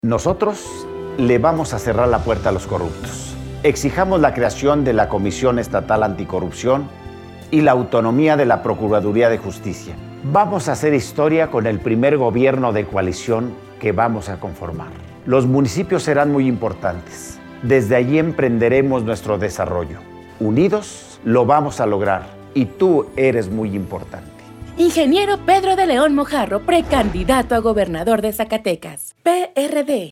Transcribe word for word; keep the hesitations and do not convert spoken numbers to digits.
Nosotros le vamos a cerrar la puerta a los corruptos. Exijamos la creación de la Comisión Estatal Anticorrupción y la autonomía de la Procuraduría de Justicia. Vamos a hacer historia con el primer gobierno de coalición que vamos a conformar. Los municipios serán muy importantes. Desde allí emprenderemos nuestro desarrollo. Unidos lo vamos a lograr y tú eres muy importante. Ingeniero Pedro de León Mojarro, precandidato a gobernador de Zacatecas, P R D.